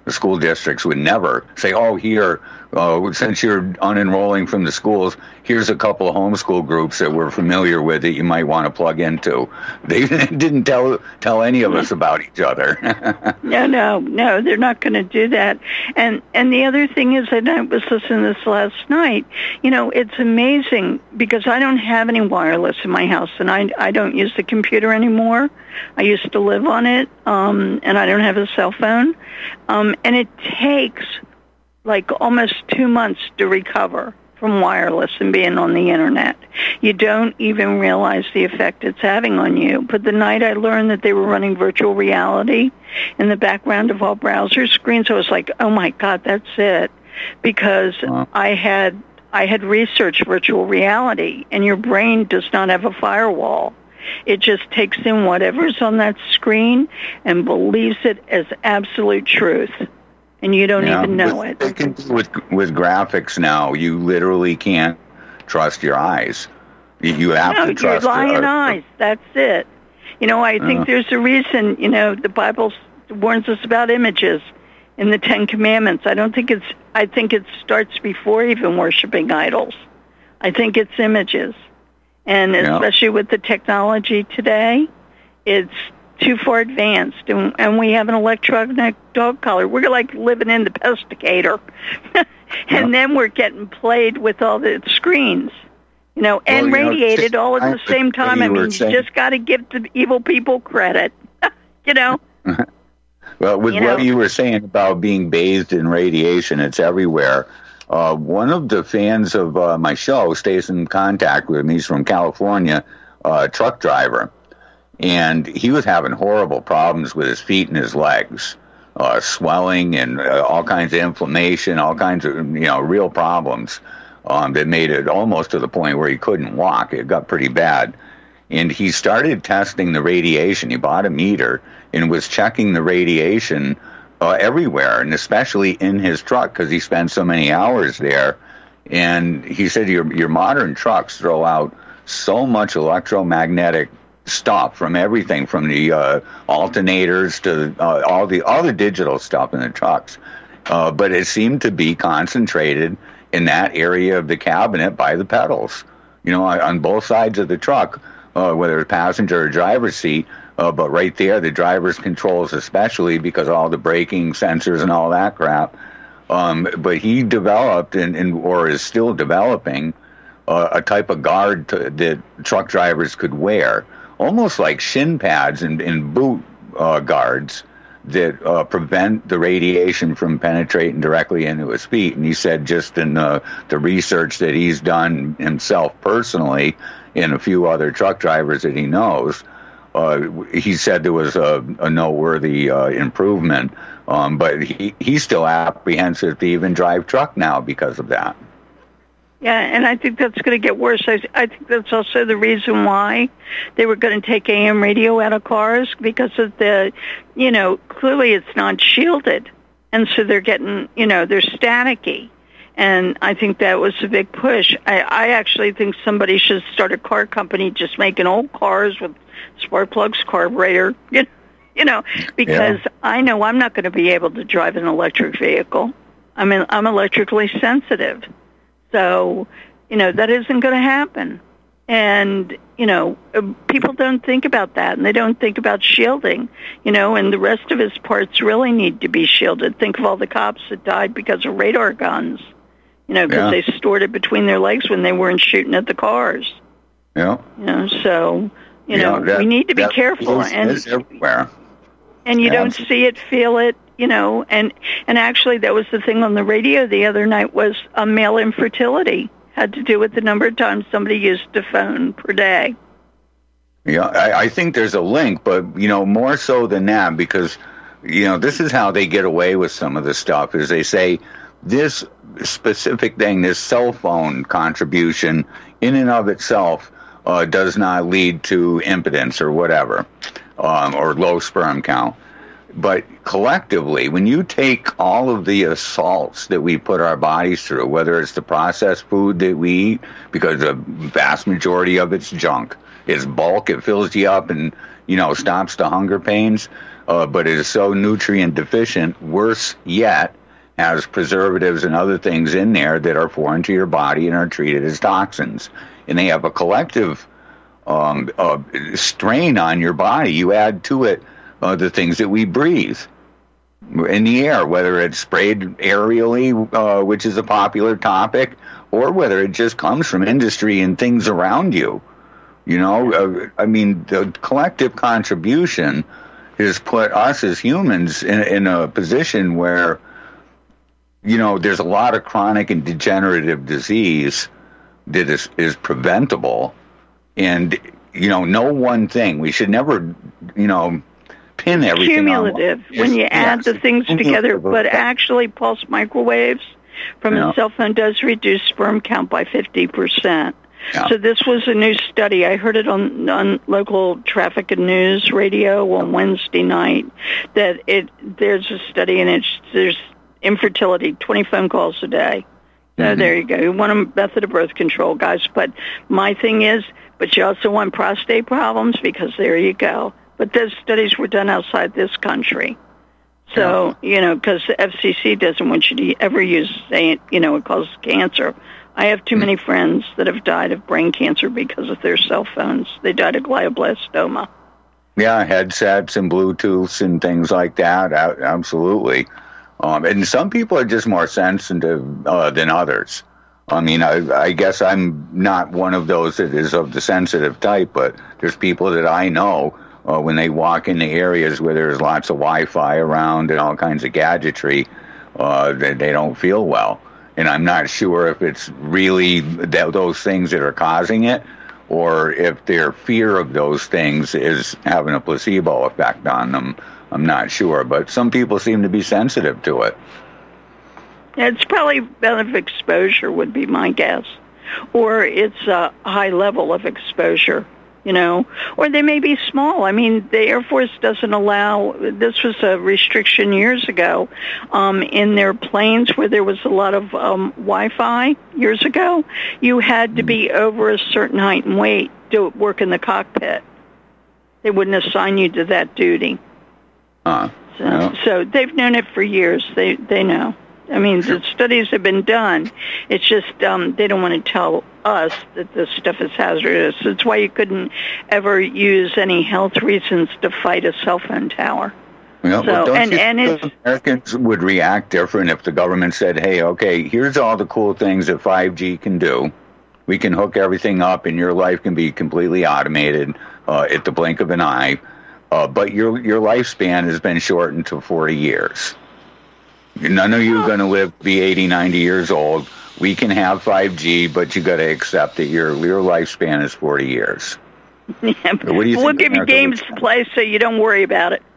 The school districts would never say, oh, here, uh, since you're unenrolling from the schools, here's a couple of homeschool groups that we're familiar with that you might want to plug into. They didn't tell tell any of us about each other. no, no, no, they're not going to do that. And and the other thing is, and I was listening to this last night, you know, it's amazing because I don't have any wireless in my house, and I, I don't use the computer anymore. I used to live on it, um, and I don't have a cell phone. Um, and it takes like almost two months to recover from wireless and being on the internet. You don't even realize the effect it's having on you. But the night I learned that they were running virtual reality in the background of all browser screens, I was like, oh my God, that's it. Because wow. I had I had researched virtual reality, and your brain does not have a firewall. It just takes in whatever's on that screen and believes it as absolute truth. And you don't yeah, even know with, it. They can do with, with graphics now, you literally can't trust your eyes. You, you have no, to trust your lying uh, eyes. That's it. You know, I think uh, there's a reason, you know, the Bible warns us about images in the Ten Commandments. I don't think it's, I think it starts before even worshiping idols. I think it's images. And especially yeah. with the technology today, it's too far advanced. And, and we have an electronic dog collar. We're like living in the pesticator. and yeah. then we're getting played with all the screens, you know, and well, you radiated know, all at the same time. I mean, you saying. just got to give the evil people credit, you know. Well, with you what know? you were saying about being bathed in radiation, it's everywhere. Uh, one of the fans of uh, my show stays in contact with me. He's from California, uh, truck driver. And he was having horrible problems with his feet and his legs, uh, swelling and uh, all kinds of inflammation, all kinds of, you know, real problems um, that made it almost to the point where he couldn't walk. It got pretty bad. And he started testing the radiation. He bought a meter and was checking the radiation Uh, everywhere, and especially in his truck because he spent so many hours there. And he said your your modern trucks throw out so much electromagnetic stuff from everything, from the uh, alternators to uh, all the all the digital stuff in the trucks. Uh, but it seemed to be concentrated in that area of the cabinet by the pedals. You know, on both sides of the truck, uh, whether it's passenger or driver's seat. Uh, but right there, the driver's controls especially because of all the braking sensors and all that crap. Um, but he developed and, and or is still developing uh, a type of guard to, that truck drivers could wear, almost like shin pads and, and boot uh, guards that uh, prevent the radiation from penetrating directly into his feet. And he said just in the, the research that he's done himself personally and a few other truck drivers that he knows, Uh, he said there was a, a noteworthy uh, improvement, um, but he, he's still apprehensive to even drive truck now because of that. Yeah, and I think that's going to get worse. I, I think that's also the reason why they were going to take A M radio out of cars because of the, you know, clearly it's not shielded. And so they're getting, you know, they're staticky. And I think that was a big push. I, I actually think somebody should start a car company just making old cars with spark plugs, carburetor, you know, you know because yeah. I know I'm not going to be able to drive an electric vehicle. I mean, I'm electrically sensitive. So, you know, that isn't going to happen. And, you know, people don't think about that, and they don't think about shielding, you know, and the rest of his parts really need to be shielded. Think of all the cops that died because of radar guns, you know, because yeah. they stored it between their legs when they weren't shooting at the cars. Yeah. You know, so, you yeah, know, that, we need to be careful. Is, and is everywhere. And you yeah. don't see it, feel it, you know, and, and actually that was the thing on the radio the other night was a male infertility. Had to do with the number of times somebody used the phone per day. Yeah, I, I think there's a link, but, you know, more so than that, because, you know, this is how they get away with some of the stuff, is they say this specific thing, this cell phone contribution in and of itself uh, does not lead to impotence or whatever, um, or low sperm count. but collectively, when you take all of the assaults that we put our bodies through, whether it's the processed food that we eat, because the vast majority of it's junk, it's bulk, it fills you up and, you know, stops the hunger pains, uh, but it is so nutrient deficient, worse yet, has preservatives and other things in there that are foreign to your body and are treated as toxins. And they have a collective um, uh, strain on your body. You add to it uh, the things that we breathe in the air, whether it's sprayed aerially, uh, which is a popular topic, or whether it just comes from industry and things around you. You know, uh, I mean, the collective contribution has put us as humans in, in a position where, you know, there's a lot of chronic and degenerative disease that is, is preventable. And, you know, no one thing. We should never, you know, pin everything cumulative on. When you Yes, add the things together, but effect. actually pulse microwaves from Yeah. a cell phone does reduce sperm count by fifty percent. Yeah. So this was a new study. I heard it on, on local traffic and news radio on Wednesday night, that it there's a study and it's there's infertility, twenty phone calls a day. So Mm-hmm. there you go. You want a method of birth control, guys. But my thing is, but you also want prostate problems, because there you go. But those studies were done outside this country. So, yeah. you know, because the F C C doesn't want you to ever use, saying, you know, it causes cancer. I have too many friends that have died of brain cancer because of their cell phones. They died of glioblastoma. Yeah, headsets and Bluetooths and things like that. Absolutely. Um, and some people are just more sensitive uh, than others. I mean, I, I guess I'm not one of those that is of the sensitive type, but there's people that I know uh, when they walk into areas where there's lots of Wi-Fi around and all kinds of gadgetry, uh, they, they don't feel well. And I'm not sure if it's really th- those things that are causing it, or if their fear of those things is having a placebo effect on them. I'm not sure, but some people seem to be sensitive to it. It's probably of exposure would be my guess. Or it's a high level of exposure, you know. Or they may be small. I mean, the Air Force doesn't allow, this was a restriction years ago, um, in their planes where there was a lot of um, Wi-Fi years ago. You had to be over a certain height and weight to work in the cockpit. They wouldn't assign you to that duty. Uh, so, yeah. so they've known it for years. They they know. I mean, the studies have been done. It's just um, they don't want to tell us that this stuff is hazardous. It's why you couldn't ever use any health reasons to fight a cell phone tower. Yeah, so, well, don't and, you and think it's, Americans would react different if the government said, hey, okay, here's all the cool things that five G can do. We can hook everything up and your life can be completely automated uh, at the blink of an eye. Uh, but your your lifespan has been shortened to forty years. None of you are going to live be eighty, ninety years old. We can have five G, but you got to accept that your your lifespan is forty years. Yeah, so what do you we'll think give you games to play so you don't worry about it.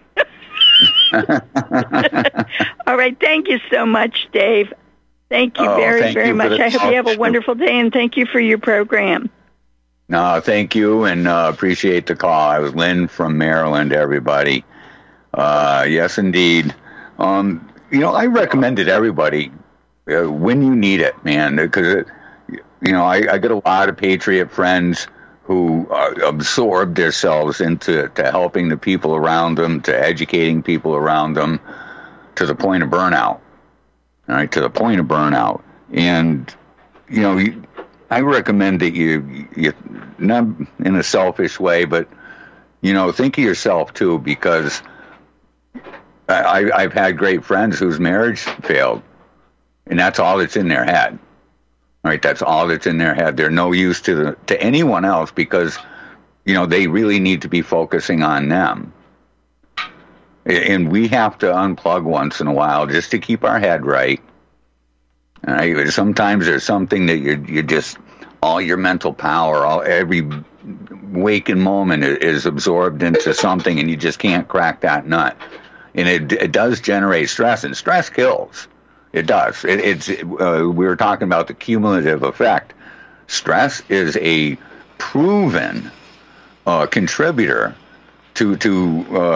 All right. Thank you so much, Dave. Thank you oh, very, thank very you much. the- I hope you have a wonderful day, and thank you for your program. No, thank you, and uh, appreciate the call. I was Lynn from Maryland, everybody. Uh, yes, indeed. Um, you know, I recommend it everybody uh, when you need it, man, because, you know, I, I get a lot of Patriot friends who uh, absorb themselves into to helping the people around them, to educating people around them, to the point of burnout, all right, to the point of burnout. And, you know, you, I recommend that you, you, not in a selfish way, but, you know, think of yourself, too, because I, I've had great friends whose marriage failed, and that's all that's in their head. Right? That's all that's in their head. They're no use to the, to anyone else because, you know, they really need to be focusing on them. And we have to unplug once in a while just to keep our head right. Right? Sometimes there's something that you're, you're just, all your mental power, all every waking moment is absorbed into something, and you just can't crack that nut. And it it does generate stress, and stress kills. It does. It, it's uh, we were talking about the cumulative effect. Stress is a proven uh, contributor to to uh,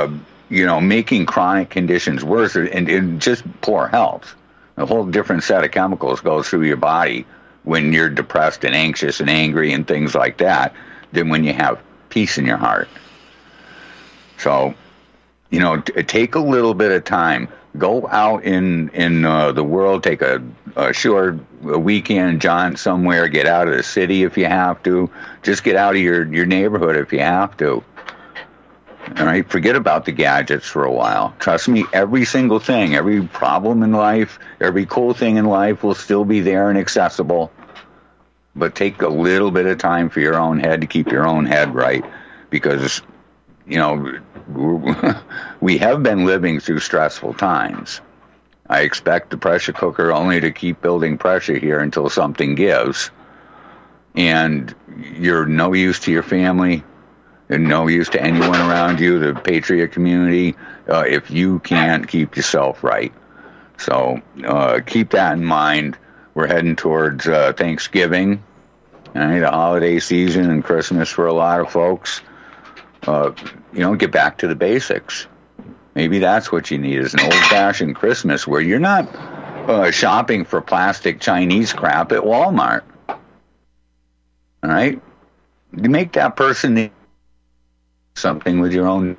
you know, making chronic conditions worse, and, and just poor health. A whole different set of chemicals goes through your body when you're depressed and anxious and angry and things like that than when you have peace in your heart. So, you know, t- take a little bit of time. Go out in in uh, the world. Take a, a short a weekend jaunt somewhere. Get out of the city if you have to. Just get out of your, your neighborhood if you have to. All right? Forget about the gadgets for a while. Trust me, every single thing, every problem in life, every cool thing in life will still be there and accessible. But take a little bit of time for your own head to keep your own head right, because, you know, we have been living through stressful times. I expect the pressure cooker only to keep building pressure here until something gives. And you're no use to your family and no use to anyone around you, the Patriot community, uh, if you can't keep yourself right. So uh, keep that in mind. We're heading towards uh, Thanksgiving, right, the holiday season and Christmas for a lot of folks. Uh, you know, get back to the basics. Maybe that's what you need, is an old-fashioned Christmas where you're not uh, shopping for plastic Chinese crap at Walmart. All right? You make that person something with your own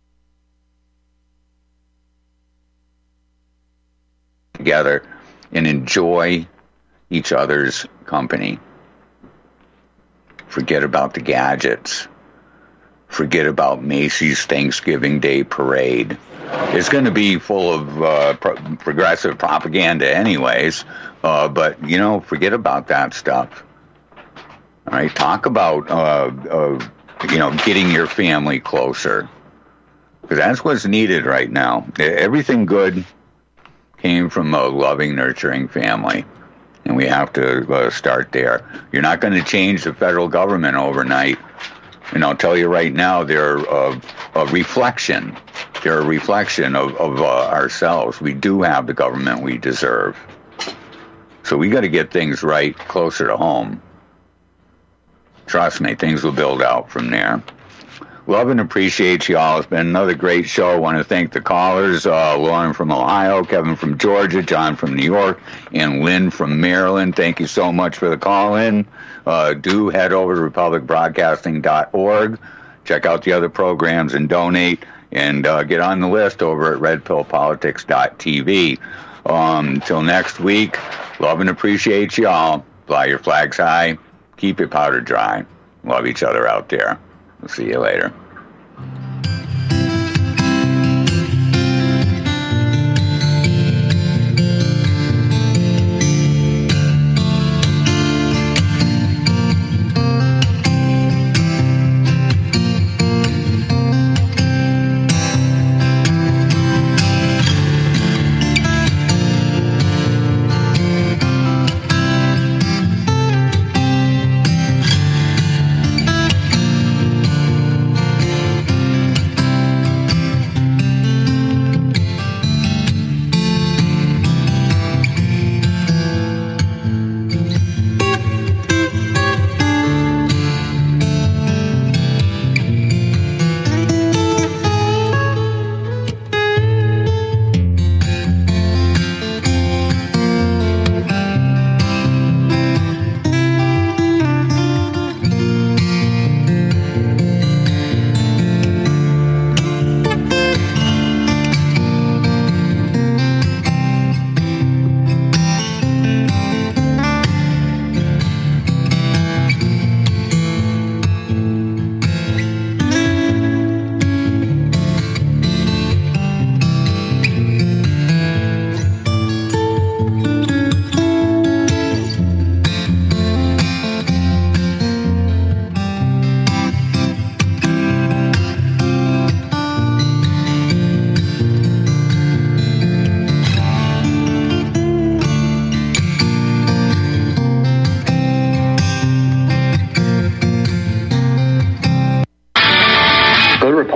together and enjoy each other's company. Forget about the gadgets. Forget about Macy's Thanksgiving Day Parade. It's going to be full of uh, pro- progressive propaganda anyways, uh, but, you know, forget about that stuff. All right, talk about, uh, uh, you know, getting your family closer, because that's what's needed right now. Everything good came from a loving, nurturing family, and we have to uh, start there. You're not going to change the federal government overnight. And I'll tell you right now, they're a, a reflection. They're a reflection of, of uh, ourselves. We do have the government we deserve. So we got to get things right closer to home. Trust me, things will build out from there. Love and appreciate you all. It's been another great show. I want to thank the callers, uh, Lauren from Ohio, Kevin from Georgia, John from New York, and Lynn from Maryland. Thank you so much for the call-in. Uh, do head over to republic broadcasting dot org. Check out the other programs and donate, and uh, get on the list over at red pill politics dot t v. Um, until next week, love and appreciate you all. Fly your flags high. Keep your powder dry. Love each other out there. We'll see you later.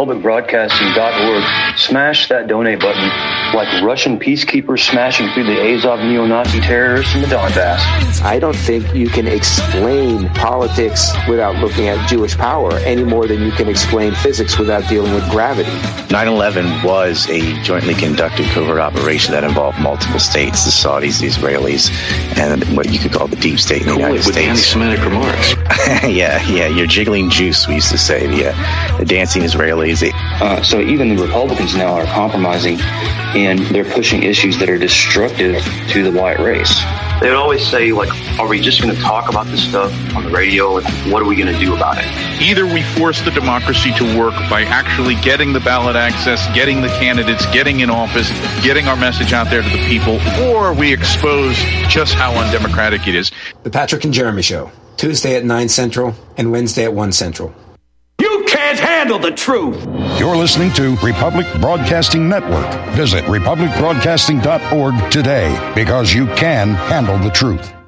republic broadcasting dot org, smash that donate button like Russian peacekeepers smashing through the Azov neo-Nazi terrorists in the Donbass. I don't think you can explain politics without looking at Jewish power any more than you can explain physics without dealing with gravity. nine eleven was a jointly conducted covert operation that involved multiple states, the Saudis, the Israelis, and what you could call the deep state in the cool United with States. Anti-Semitic remarks. yeah, yeah, you're jiggling juice, we used to say, the, uh, the dancing Israelis. They, uh, so even the Republicans now are compromising, and they're pushing issues that are destructive to the white race. They would always say, like, are we just going to talk about this stuff on the radio, and what are we going to do about it? Either we force the democracy to work by actually getting the ballot access, getting the candidates, getting in office, getting our message out there to the people, or we expose just how undemocratic it is. The Patrick and Jeremy Show, Tuesday at nine Central and Wednesday at one Central. You can't handle the truth. You're listening to Republic Broadcasting Network. Visit republic broadcasting dot org today, because you can handle the truth.